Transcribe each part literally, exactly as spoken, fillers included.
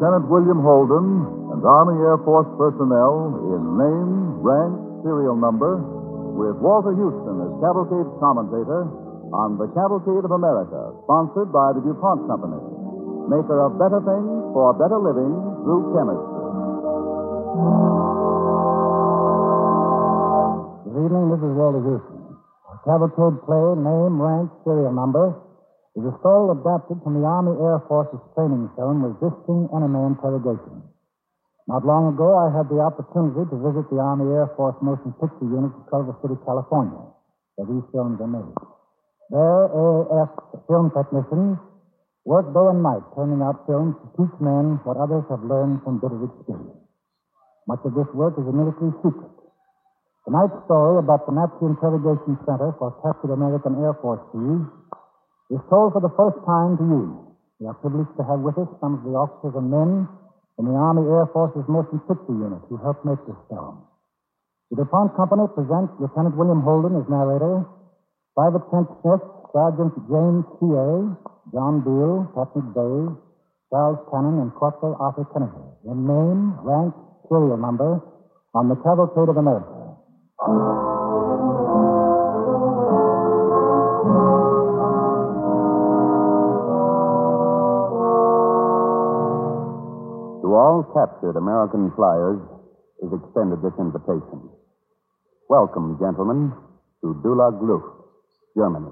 Lieutenant William Holden and Army Air Force personnel in name, rank, serial number, with Walter Houston as Cavalcade commentator on The Cavalcade of America, sponsored by the DuPont Company, maker of better things for better living through chemistry. Good evening, this is Walter Houston. Our Cavalcade play, name, rank, serial number, is a story adapted from the Army Air Force's training film, Resisting Enemy Interrogation. Not long ago, I had the opportunity to visit the Army Air Force Motion Picture Unit at Culver City, California, where these films are made. There, A A F film technicians work day and night turning out films to teach men what others have learned from bitter experience. Much of this work is immediately secret. Tonight's story about the Nazi Interrogation Center for captured American Air Force thieves is told for the first time to you. We are privileged to have with us some of the officers and men in the Army Air Force's Motion Picture Unit who helped make this film. The DuPont Company presents Lieutenant William Holden as narrator, Private Kent Smith, Sergeant James T A, John Beale, Patrick Day, Charles Cannon, and Corporal Arthur Kennedy, in name, rank, serial number, on the Cavalcade of America. To all captured American flyers is extended this invitation. Welcome, gentlemen, to Dulag Luft, Germany.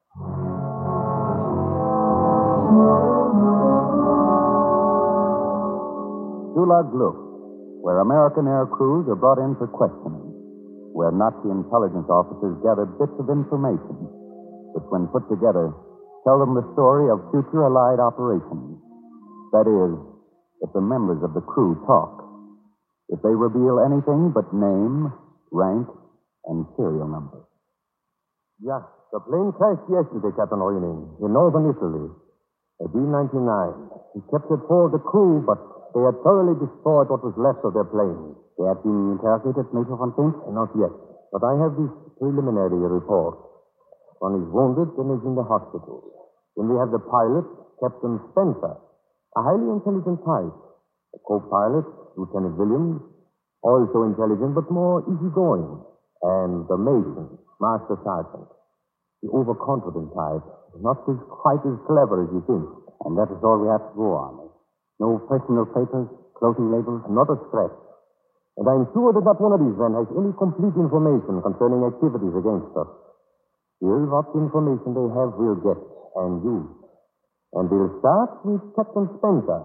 Dulag Luft, where American air crews are brought in for questioning, where Nazi intelligence officers gather bits of information, which, when put together, tell them the story of future Allied operations. That is, if the members of the crew talk, if they reveal anything but name, rank, and serial number. Yeah, the plane crashed yesterday, Captain Oyening, in northern Italy. A B ninety-nine. He captured four of the crew, but they had thoroughly destroyed what was left of their plane. They have been interrogated, Major Fontaine? Not yet, but I have this preliminary report. One is wounded and is in the hospital. Then we have the pilot, Captain Spencer, a highly intelligent type. The co-pilot, Lieutenant Williams, also intelligent but more easygoing. And the Mason, Master Sergeant, the overconfident type, not as quite as clever as you think. And that is all we have to go on. No personal papers, clothing labels? Not a scratch. And I'm sure that not one of these men has any complete information concerning activities against us. Still, what information they have, we'll get and use. And we'll start with Captain Spencer.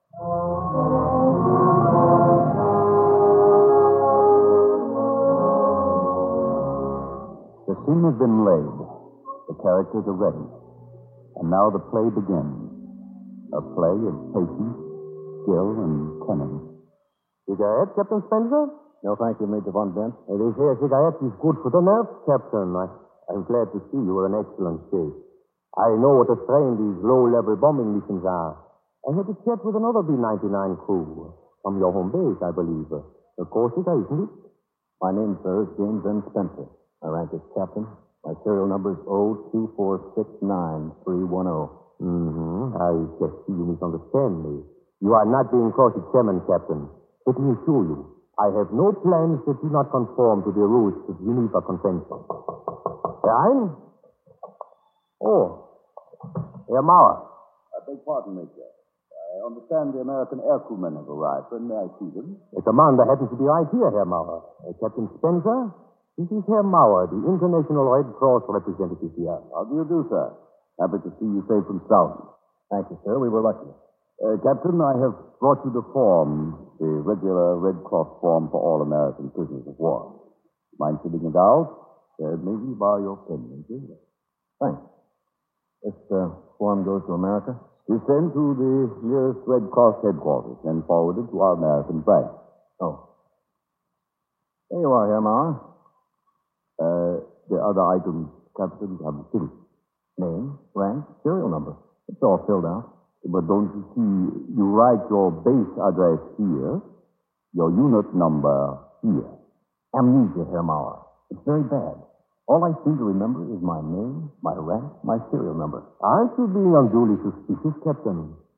The scene has been laid. The characters are ready. And now the play begins. A play of patience, skill, and cunning. Cigarette, Captain Spencer? No, thank you, Major Von Dent. Uh, this here cigarette is good for the nerves, Captain. I, I'm glad to see you are in excellent shape. I know what a strain these low-level bombing missions are. I had a chat with another B ninety-nine crew from your home base, I believe. Uh, of course, it isn't it? My name, sir, is James N. Spencer. My rank is captain. My serial number is zero two four six nine three one zero. Mm-hmm. I just see you misunderstand me. You are not being cross-examined, Captain. Let me assure you, I have no plans that do not conform to the rules of the Geneva Convention. Herr Oh, Herr Mauer. I beg pardon, Major. I understand the American air crewmen have arrived. When may I see them? The commander happens to be right here, Herr Mauer. Uh, Captain Spencer, this is Herr Mauer, the International Red Cross representative here. How do you do, sir? Happy to see you safe and sound. Thank you, sir. We were lucky. Uh, Captain, I have brought you the form, the regular Red Cross form for all American prisoners of war. Mind filling it out? Uh, maybe borrow your pen, Major. Thanks. This uh, form goes to America? Is sent to the nearest Red Cross headquarters and forwarded to our American branch. Oh. There you are, Herr Mauer. Uh, the other items, Captain, have finished. Name, rank, serial number. It's all filled out. But don't you see, you write your base address here, your unit number here. Amnesia, Herr Mauer. It's very bad. All I seem to remember is my name, my rank, my serial number. Aren't you being unduly suspicious, Captain?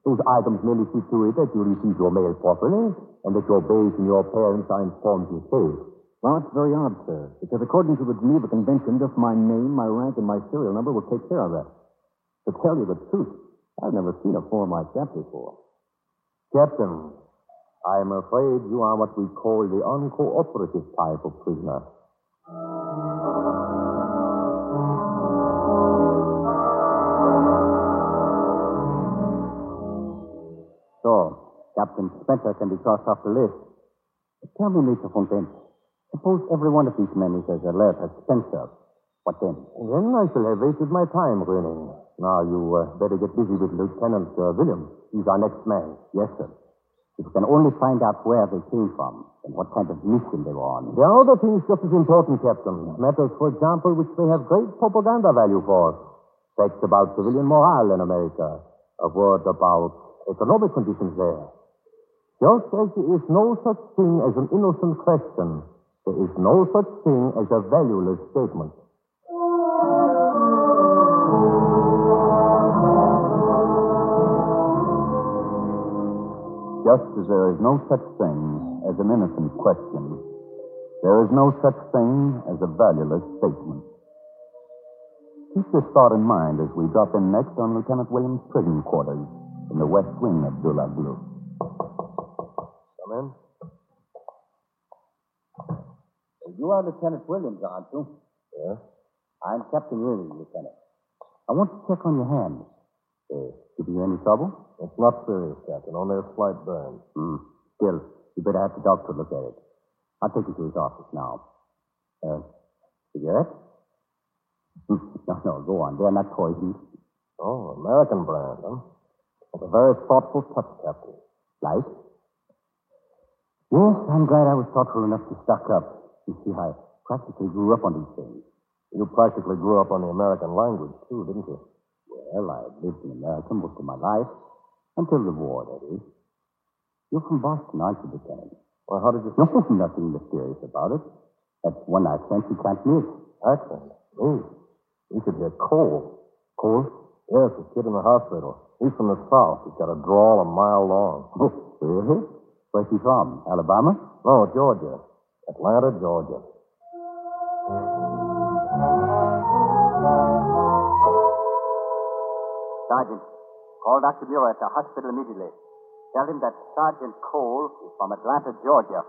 Those items merely see to it that you receive your mail properly and that your base and your parents are informed you safe. Well, that's very odd, sir, because according to the Geneva Convention, just my name, my rank, and my serial number will take care of that. To tell you the truth, I've never seen a form like that before. Captain, I'm afraid you are what we call the uncooperative type of prisoner. So, Captain Spencer can be crossed off the list. But tell me, Mister Fontaine, suppose every one of these men is as alert as Spencer. What then? Then I shall have wasted my time, Renning. Now, you uh, better get busy with Lieutenant uh, Williams. He's our next man. Yes, sir. If we can only find out where they came from and what kind of mission they were on. There are other things just as important, Captain. Matters, for example, which may have great propaganda value for us. Facts about civilian morale in America. A word about economic conditions there. Just as there is no such thing as an innocent question, there is no such thing as a valueless statement. Just as there is no such thing as an innocent question, there is no such thing as a valueless statement. Keep this thought in mind as we drop in next on Lieutenant Williams' prison quarters in the west wing of Dula Glue. Come in. You are Lieutenant Williams, aren't you? Yes. I'm Captain Reilly, Lieutenant. I want to check on your hand. Uh, give you any trouble? It's not serious, Captain. Only a slight burn. Hmm. Still, you better have the doctor look at it. I'll take you to his office now. Uh, cigarette? no, no, go on. They're not poisoned. Oh, American brand, huh? That's a very thoughtful touch, Captain. Light? Yes, I'm glad I was thoughtful enough to stock up. You see, I practically grew up on these things. You practically grew up on the American language, too, didn't you? Well, I lived in America most of my life. Until the war, that is. You're from Boston, aren't you, Lieutenant? Well, how did you... No, nothing mysterious about it. That's one accent you can't miss. Accent? Me? You should hear Cole. Cole? Yes, a kid in the hospital. He's from the South. He's got a drawl a mile long. Oh, really? Where's he from? Alabama? No, Georgia. Atlanta, Georgia. Sergeant, call Doctor Bureau at the hospital immediately. Tell him that Sergeant Cole is from Atlanta, Georgia.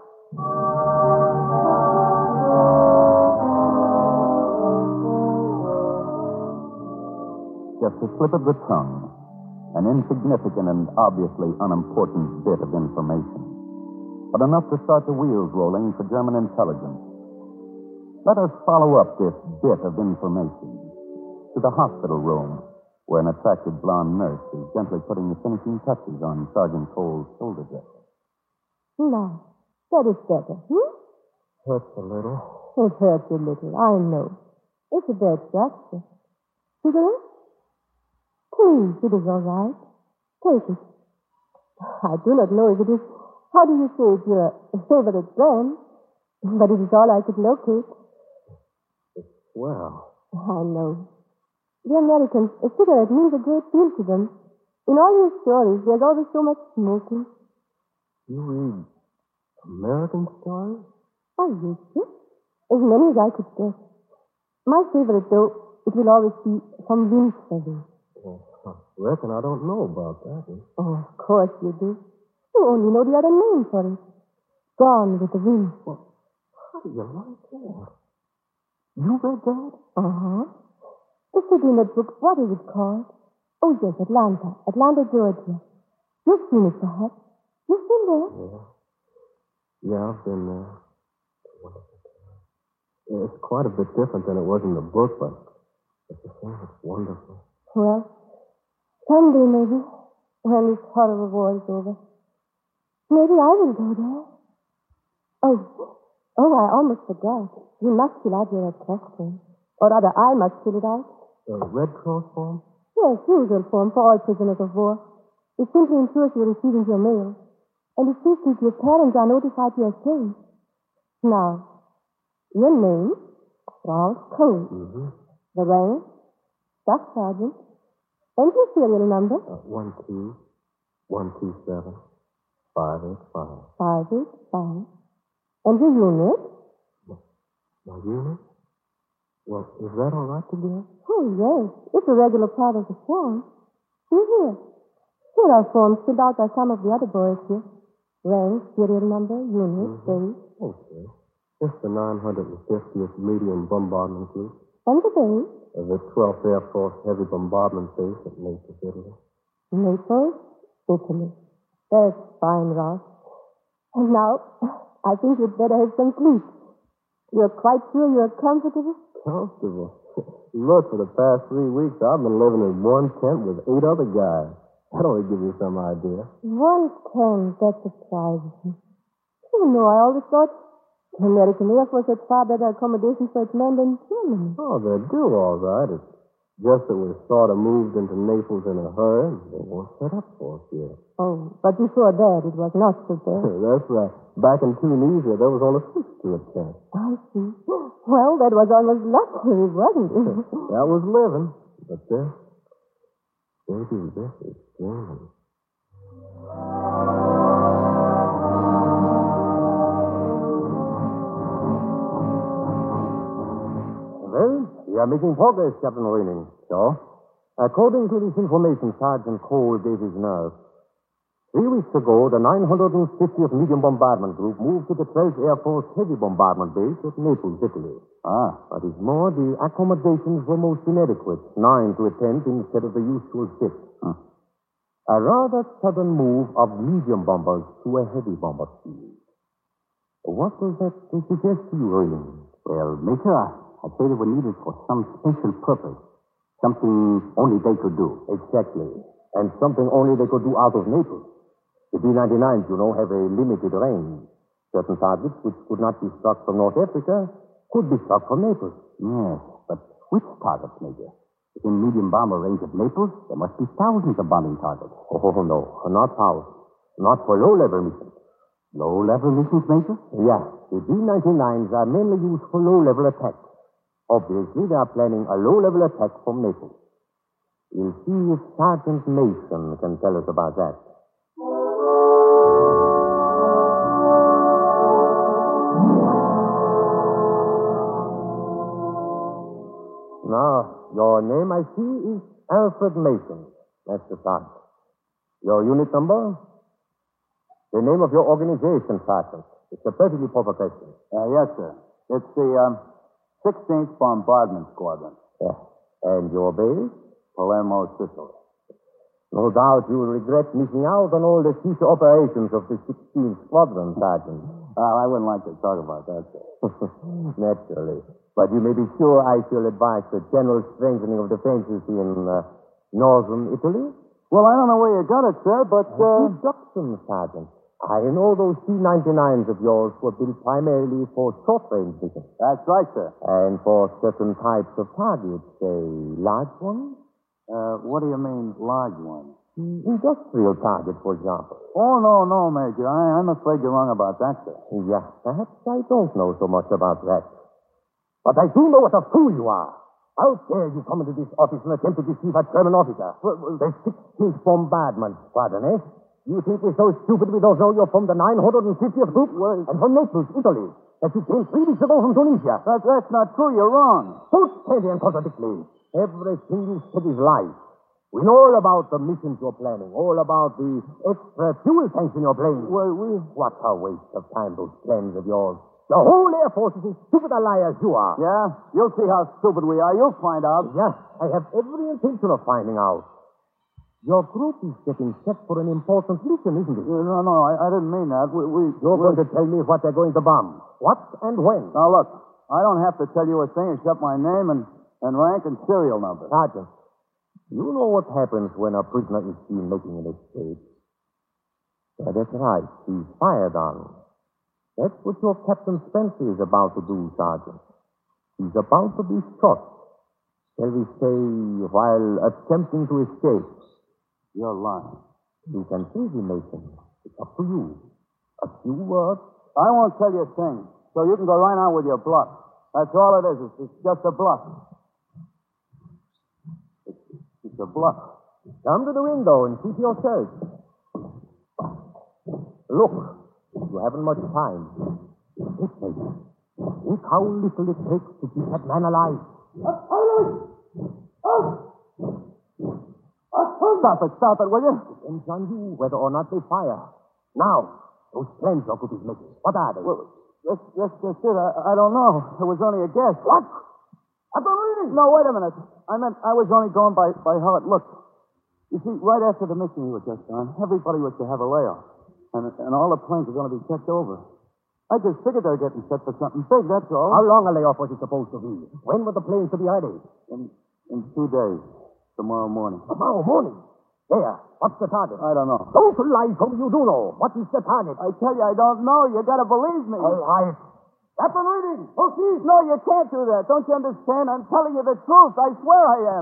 Just a slip of the tongue, an insignificant and obviously unimportant bit of information, but enough to start the wheels rolling for German intelligence. Let us follow up this bit of information to the hospital room, where an attractive blonde nurse is gently putting the finishing touches on Sergeant Cole's shoulder dresser. Now, that is better, hmm? Hurts a little. It hurts a little, I know. It's a bad fracture. Cigarette? Please, it is all right. Take it. I do not know if it is, how do you say it, your favorite brand, but it is all I could locate. It's swell. I know. The Americans, a cigarette means a great deal to them. In all your stories, there's always so much smoking. You read American stories? I used to. As many as I could guess. My favorite, though, it will always be from Windsor. Well, I reckon I don't know about that. Huh? Oh, of course you do. You only know the other name for it. Gone with the Wind. Well, how do you like that? You read that? Uh-huh. The city in that book, what is it called? Oh, yes, Atlanta. Atlanta, Georgia. You've seen it, perhaps. You've been there? Yeah. Yeah, I've been there. Yeah, it's quite a bit different than it was in the book, but it's the same. It's wonderful. Well, someday, maybe, when this horrible war is over, maybe I will go there. Oh, oh, I almost forgot. You must fill out your request form. Or rather, I must fill it out. The Red Cross form? Yes, usual form for all prisoners of war. It simply ensures you're receiving your mail. And it sees that your parents are notified you are safe. Now, your name, Ralph Cole. Mm-hmm. The rank, Staff Sergeant. And your serial number. Uh, one, two, One, two, seven, five, eight, five. Five, eight, five. And your unit? My unit? Well, is that all right to do? Oh, yes. It's a regular part of the form. See here. Here are forms filled out by some of the other boys here. Rank, serial number, unit, Mm-hmm. date. Okay. It's the nine hundred fiftieth Medium Bombardment Group And the date. of the twelfth Air Force Heavy Bombardment Base at Naples, Italy. Naples, Italy. That's fine, Ross. And now, I think you'd better have some sleep. You're quite sure you're comfortable? Comfortable. Look, for the past three weeks, I've been living in one tent with eight other guys. That ought to give you some idea. One ten, that surprises me. You know, I always thought the American Air Force had far better accommodations for its men than Germany. Oh, they do, all right. It's just that we sort of moved into Naples in a hurry, and they weren't set up for us yet. Oh, but before that, it was not so bad. That's right. Back in Tunisia, there was only six to a tent. I see. Well, that was almost luxury, wasn't it? That was living. But this, baby, this is dreaming. Well, we are making progress, Captain Raining. So? According to this information Sergeant Cole gave his nurse, three weeks ago, the nine hundred fiftieth Medium Bombardment Group moved to the twelfth Air Force Heavy Bombardment Base at Naples, Italy. Ah. What is more, the accommodations were most inadequate, nine to a tent instead of the usual six. Huh. A rather sudden move of medium bombers to a heavy bomber field. What does that suggest to you, Railing? Well, Major, I'd say they were needed for some special purpose. Something only they could do. Exactly. And something only they could do out of Naples. The B ninety-nines, you know, have a limited range. Certain targets which could not be struck from North Africa could be struck from Naples. Yes, but which targets, Major? Within medium bomber range of Naples, there must be thousands of bombing targets. Oh, no, not thousands. Not for low-level missions. Low-level missions, Major? Yeah, the B ninety-nines are mainly used for low-level attacks. Obviously, they are planning a low-level attack from Naples. We'll see if Sergeant Mason can tell us about that. Now, your name, I see, is Alfred Mason. That's the sergeant. Your unit number? The name of your organization, Sergeant. It's a perfectly proper question. Uh, yes, sir. It's the um, sixteenth Bombardment Squadron. Yeah. And your base? Palermo, Sicily. No doubt you will regret missing out on all the future operations of the sixteenth Squadron, Sergeant. Well, I wouldn't like to talk about that, sir. Naturally. But you may be sure I shall advise the general strengthening of defenses in uh, northern Italy. Well, I don't know where you got it, sir, but... Uh... Deduction, Sergeant. I know those C ninety-nines of yours were built primarily for short-range missions. That's right, sir. And for certain types of targets, say, large ones? Uh, what do you mean, large ones? Industrial targets, for example. Oh, no, no, Major. I, I'm afraid you're wrong about that, sir. Yeah, perhaps I don't know so much about that. But I do know what a fool you are. How dare you come into this office and attempt to deceive a German officer? The sixteenth Bombardment Squadron, eh? You think we're so stupid we don't know you're from the nine hundred fiftieth Group? Well, and from Naples, Italy. That you came three weeks ago from Tunisia. That, that's not true. You're wrong. Don't tell me and contradict me. Everything you said is lies. We know all about the missions you're planning, all about the extra fuel tanks in your plane. Well, we... What a waste of time, those plans of yours. The whole Air Force is as stupid a liar as you are. Yeah? You'll see how stupid we are. You'll find out. Yes, I have every intention of finding out. Your group is getting set for an important mission, isn't it? Uh, no, no, I, I didn't mean that. We, we, You're we're... going to tell me what they're going to bomb. What and when? Now, look, I don't have to tell you a thing except my name and, and rank and serial number. Sergeant, you know what happens when a prisoner is seen making an escape? Yeah, that's right. He's fired on. That's what your Captain Spencer is about to do, Sergeant. He's about to be shot. Shall we say, while attempting to escape? You're lying. You can choose him, Mason. It's up to you. A few words. I won't tell you a thing, so you can go right on with your bluff. That's all it is. It's, it's just a bluff. It's, it's a bluff. Come to the window and keep your search. Look, you haven't much time. Think, Major. Think how little it takes to keep that man alive. Stop it, stop it, will you? Depends on you whether or not they fire. Now, those flames Jacob is making, what are they? Well, that's, that's just it. I, I don't know. It was only a guess. What? I don't read it. No, wait a minute. I meant I was only going by, by how it looked. You see, right after the mission we were just on, everybody was to have a layoff. And, and all the planes were going to be checked over. I just figured they were getting set for something big, that's all. How long a layoff was it supposed to be? When were the planes to be ready? In, in two days. Tomorrow morning. Tomorrow morning? There. What's the target? I don't know. Don't lie, Tom. You do know. What is the target? I tell you, I don't know. You gotta believe me. All right. Captain Reading, proceed. No, you can't do that. Don't you understand? I'm telling you the truth. I swear I am.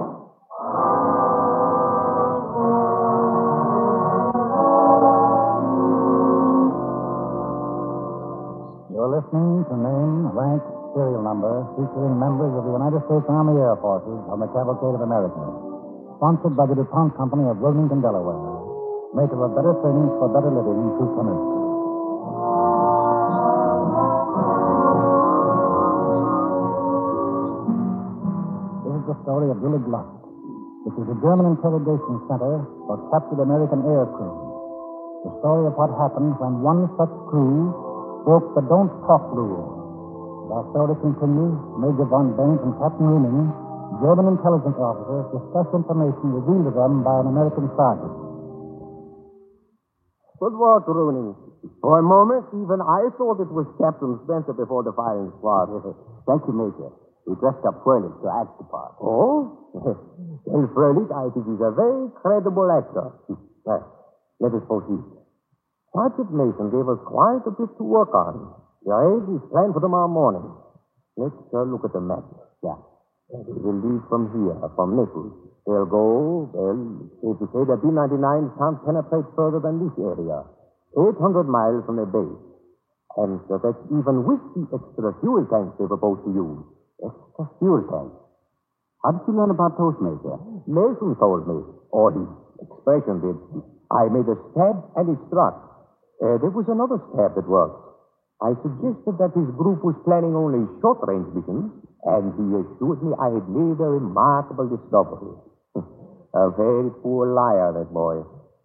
You're listening to Name, Rank, Serial Number, featuring members of the United States Army Air Forces on the Cavalcade of America. Sponsored by the DuPont Company of Wilmington, Delaware. Maker of better things for better living through chemistry. This is the story of Dulag Luft, which is a German interrogation center for captured American air crew. The story of what happened when one such crew broke the don't talk rule. As our story continues, Major von Baines and Captain Rooney, German intelligence officers, discuss information revealed to them by an American sergeant. Good work, Rooney. For a moment, even I thought it was Captain Spencer before the firing squad. Thank you, Major. We dressed up Fröhlich to act the part. Oh? Well, Fröhlich, I think he's a very credible actor. Well, let us proceed. Sergeant Mason gave us quite a bit to work on. The raid is planned for tomorrow morning. Let's uh, look at the map. Yeah. They will leave from here, from Naples. They'll go, well, safe to say that B ninety-nine can't penetrate further than this area. eight hundred miles from their base. And uh, that's even with the extra fuel tanks they propose to use. Extra fuel tanks? How did you learn about those, Major? Mason told me, or his expression did. I made a stab and it struck. Uh, there was another stab that worked. I suggested that his group was planning only short-range missions, and he assured me I had made a remarkable discovery. A very poor liar, that boy.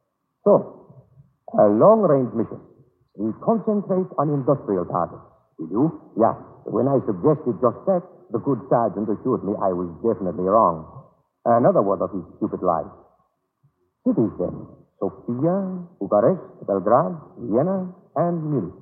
So, a long-range mission. We concentrate on industrial targets. You do? Yeah. When I suggested just that, the good sergeant assured me I was definitely wrong. Another one of his stupid lies. Cities, then. Sofia, Bucharest, Belgrade, Vienna, and Munich.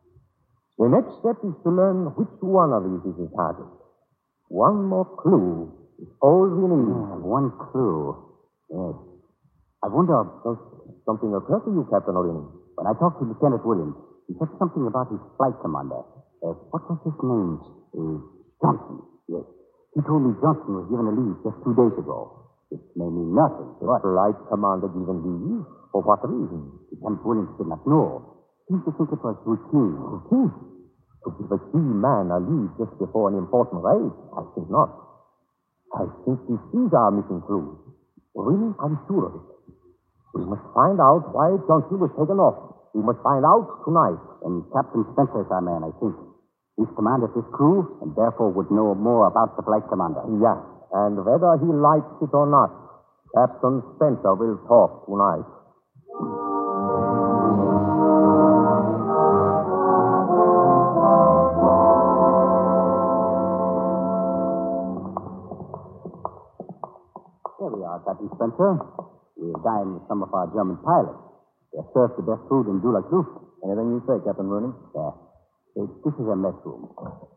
The next step is to learn which one of these is his target. One more clue is all we need. Yeah, one clue. Yes. I wonder, Does something occur to you, Captain O'Leary? when I talked to Lieutenant Williams, he said something about his flight commander. Uh, what was his name? Uh, Johnson. Yes. He told me Johnson was given a leave just two days ago. It may mean nothing. The flight commander given leave? For what reason? Lieutenant Williams did not know. Seemed to think it was routine. Routine? To give a key man a leave just before an important raid? I think not. I think this is our missing clue. Really, I'm sure of it. We must find out why Johnson was taken off. We must find out tonight. And Captain Spencer is our man, I think. He's commanded this crew, and therefore would know more about the flight commander. Yeah, and whether he likes it or not, Captain Spencer will talk tonight. Here we are, Captain Spencer. We'll dine with some of our German pilots. They're served the best food in Dulag Luft. Anything you say, Captain Rooney? Yeah. Uh, This is a mess room.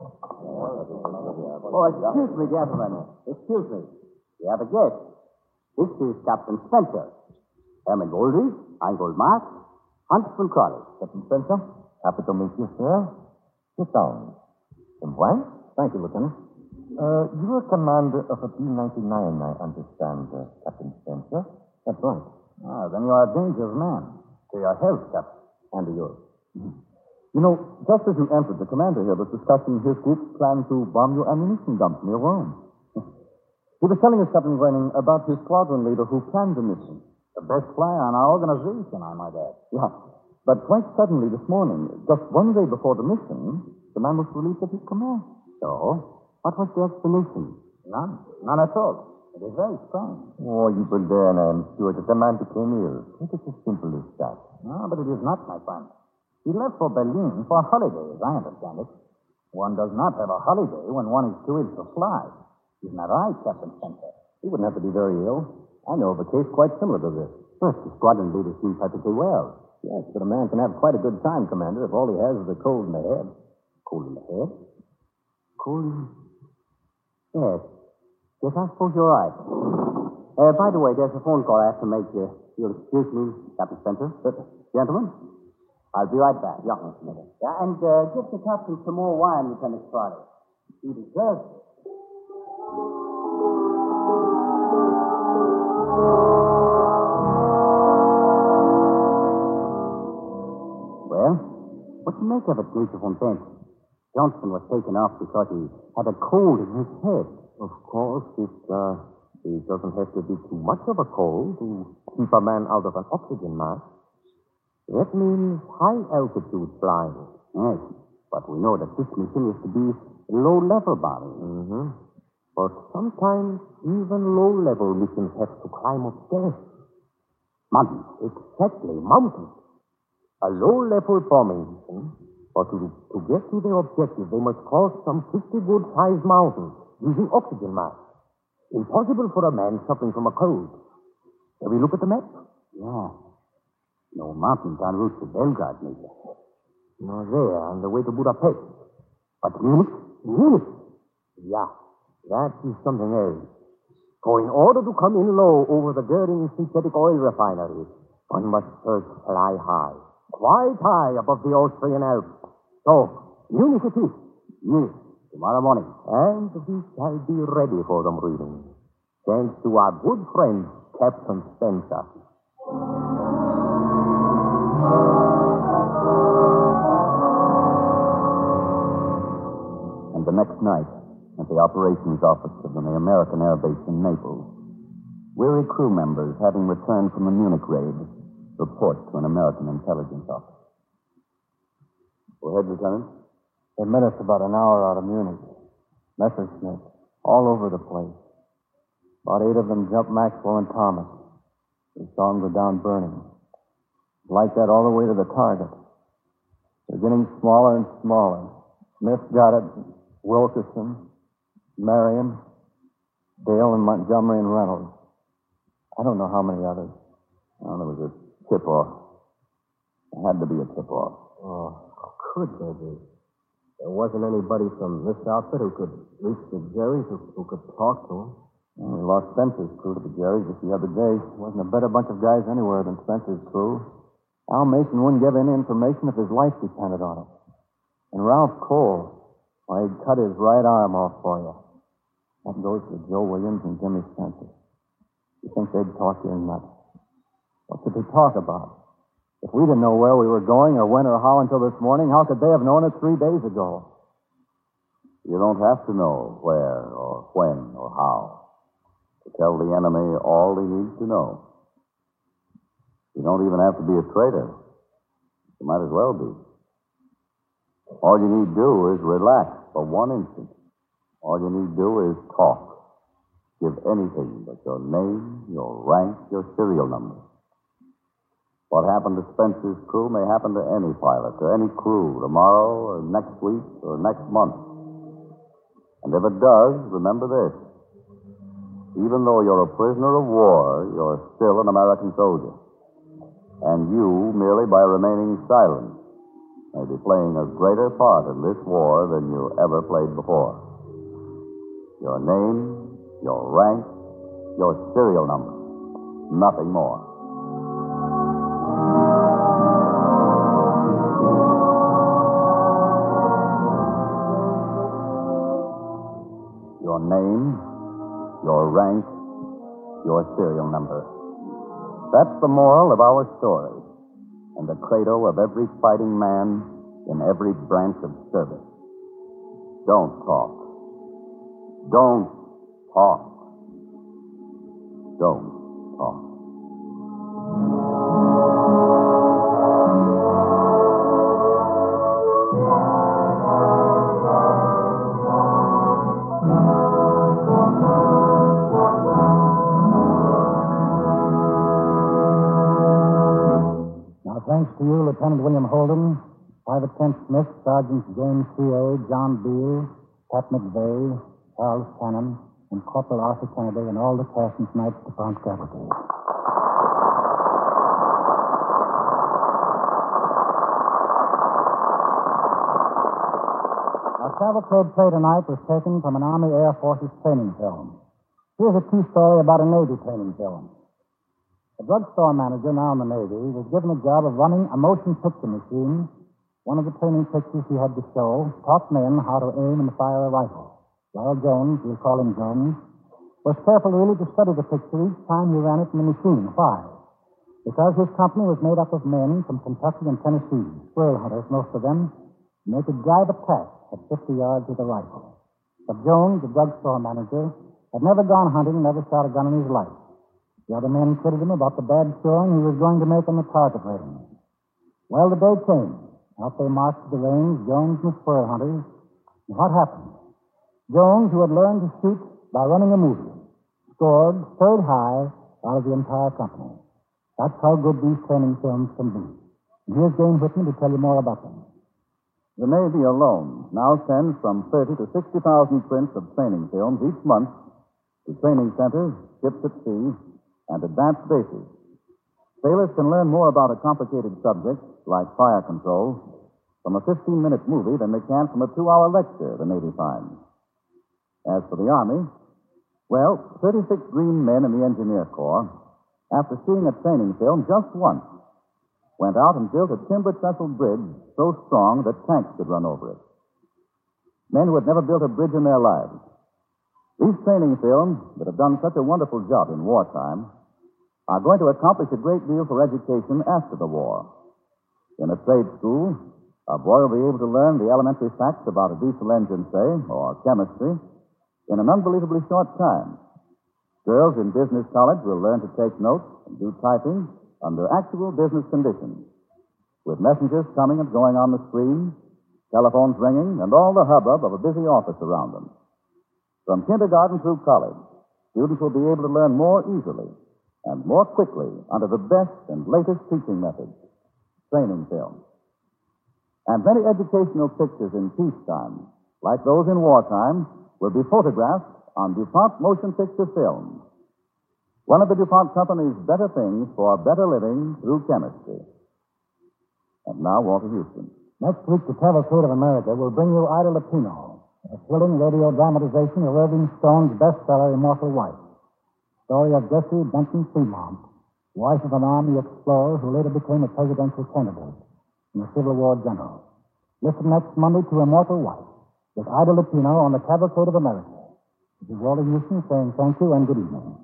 Oh, excuse me, gentlemen. Excuse me. We have a guest. This is Captain Spencer. Herman Goldie, Eingold Mark, Hans von Crowley. Captain Spencer? Happy to meet you, sir. Sit down. Some wine? Thank you, Lieutenant. Uh, you're commander of a B ninety-nine, I understand, uh, Captain Spencer. That's right. Ah, then you are a dangerous man. To your health, Captain. And to yours. You know, just as you entered, the commander here was discussing his group's plan to bomb your ammunition dump near Rome. He was telling us, Captain Brennan, about his squadron leader who planned the mission. The best flyer in our organization, I might add. Yeah. But quite suddenly this morning, just one day before the mission, the man was relieved of his command. So, what was the explanation? None. None at all. It is very strange. Oh, you will learn, I am sure, that the man became ill. It is as simple as that. No, but it is not, my friend. He left for Berlin for a holiday, as I understand it. One does not have a holiday when one is too ill to fly. Isn't that right, Captain Spencer? He wouldn't have to be very ill. I know of a case quite similar to this. First, the squadron leader seemed perfectly well. Yes, but a man can have quite a good time, Commander, if all he has is a cold in the head. Cold in the head? Cold in... Yes. Yes, I suppose you're right. Uh, by the way, there's a phone call I have to make. Uh, you'll excuse me, Captain Spencer. But, gentlemen, I'll be right back. Yeah, yeah and uh, give the captain some more wine, Lieutenant Friday. He deserves it. Well, what do you make of it, Major von Bent? Johnson was taken off because he had a cold in his head. Of course, it, uh, it doesn't have to be too much of a cold to keep a man out of an oxygen mask. That means high altitude flying. Yes, but we know that this mission is to be low-level bombing. Mm-hmm. But sometimes even low-level missions have to climb upstairs. Mountains. Exactly, mountains. A low-level bombing mission, but to, to get to their objective, they must cross some fifty good-sized mountains using oxygen masks. Impossible for a man suffering from a cold. Shall we look at the map? Yeah. No mountains en route to Belgrade, Major. No, there, on the way to Budapest. But Munich? Munich? Yeah, that is something else. For in order to come in low over the Goering synthetic oil refinery, one must first fly high, quite high above the Austrian Alps. So, Munich it is. Munich, tomorrow morning. And we shall be ready for the reading. Thanks to our good friend, Captain Spencer. And the next night, at the operations office of the American Air Base in Naples, weary crew members, having returned from the Munich raid, report to an American intelligence officer. Go ahead, Lieutenant. They met us about an hour out of Munich. Messerschmitt, all over the place. About eight of them jumped Maxwell and Thomas. We saw them go down burning. Like that all the way to the target. They're getting smaller and smaller. Smith got it. Wilkerson, Marion, Dale and Montgomery and Reynolds. I don't know how many others. Well, there was a tip-off. There had to be a tip-off. Oh, how could there be? There wasn't anybody from this outfit who could reach the Jerry's, who, who could talk to him. Well, we lost Spencer's crew to the Jerry's just the other day. There wasn't a better bunch of guys anywhere than Spencer's crew. Al Mason wouldn't give any information if his life depended on it. And Ralph Cole, well, he'd cut his right arm off for you. That goes for Joe Williams and Jimmy Spencer. You think they'd talk you nuts? What could they talk about? If we didn't know where we were going or when or how until this morning, how could they have known it three days ago? You don't have to know where or when or how to tell the enemy all he needs to know. You don't even have to be a traitor. You might as well be. All you need to do is relax for one instant. All you need to do is talk. Give anything but your name, your rank, your serial number. What happened to Spencer's crew may happen to any pilot, to any crew, tomorrow or next week or next month. And if it does, remember this. Even though you're a prisoner of war, you're still an American soldier. And you, merely by remaining silent, may be playing a greater part in this war than you ever played before. Your name, your rank, your serial number. Nothing more. Your name, your rank, your serial number. That's the moral of our story, and the credo of every fighting man in every branch of service. Don't talk. Don't talk. Don't talk. Thanks to you, Lieutenant William Holden, Private Kent Smith, Sergeants James C A, John Beale, Pat McVeigh, Charles Cannon, and Corporal Arthur Kennedy, and all the cast in tonight's DuPont Cavalcade. Our cavalcade play tonight was taken from an Army Air Forces training film. Here's a true story about a Navy training film. A drugstore manager now in the Navy was given a job of running a motion picture machine. One of the training pictures he had to show taught men how to aim and fire a rifle. Lyle Jones, we'll call him Jones, was careful really to study the picture each time he ran it in the machine. Why? Because his company was made up of men from Kentucky and Tennessee, squirrel hunters, most of them, and they could drive a pack at fifty yards with a rifle. But Jones, the drugstore manager, had never gone hunting, never shot a gun in his life. The other men kidded him about the bad showing he was going to make on the target range. Well, the day came. Out they marched to the range, Jones and the squirrel hunters. And what happened? Jones, who had learned to shoot by running a movie, scored third high out of the entire company. That's how good these training films can be. And here's Jane Whitman to tell you more about them. The Navy alone now sends from thirty to sixty thousand prints of training films each month to training centers, ships at sea, and advanced bases. Sailors can learn more about a complicated subject, like fire control, from a fifteen-minute movie than they can from a two-hour lecture, the Navy finds. As for the Army, well, thirty-six green men in the Engineer Corps, after seeing a training film just once, went out and built a timber-trestle bridge so strong that tanks could run over it. Men who had never built a bridge in their lives. These training films that have done such a wonderful job in wartime are going to accomplish a great deal for education after the war. In a trade school, a boy will be able to learn the elementary facts about a diesel engine, say, or chemistry, in an unbelievably short time. Girls in business college will learn to take notes and do typing under actual business conditions, with messengers coming and going on the screen, telephones ringing, and all the hubbub of a busy office around them. From kindergarten through college, students will be able to learn more easily and more quickly under the best and latest teaching methods, training films. And many educational pictures in peacetime, like those in wartime, will be photographed on DuPont motion picture films. One of the DuPont Company's better things for better living through chemistry. And now, Walter Houston. Next week, the Cavalcade of America will bring you Ida Lupino, a thrilling radio dramatization of Irving Stone's bestseller, Immortal Wife. Story of Jessie Benton Fremont, wife of an Army explorer who later became a presidential candidate and a Civil War general. Listen next Monday to Immortal Wife with Ida Lupino on the Cavalcade of America. This is Walter Houston saying thank you and good evening.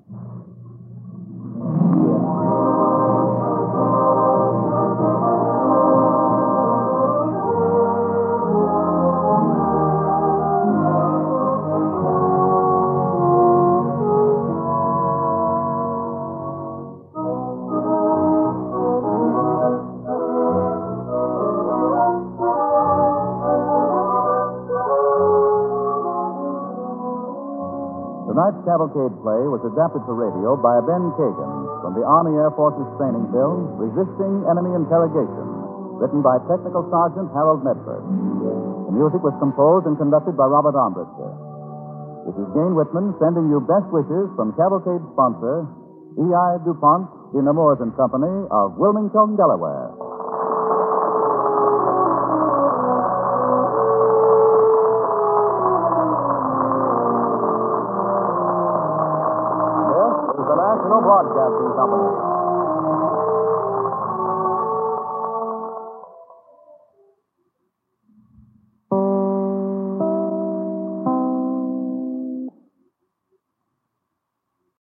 Tonight's Cavalcade play was adapted for radio by Ben Kagan from the Army Air Forces training film, Resisting Enemy Interrogation, written by Technical Sergeant Harold Medford. The music was composed and conducted by Robert Armbruster. This is Jane Whitman sending you best wishes from Cavalcade sponsor, E I DuPont, de Nemours and Company of Wilmington, Delaware. National Broadcasting Company.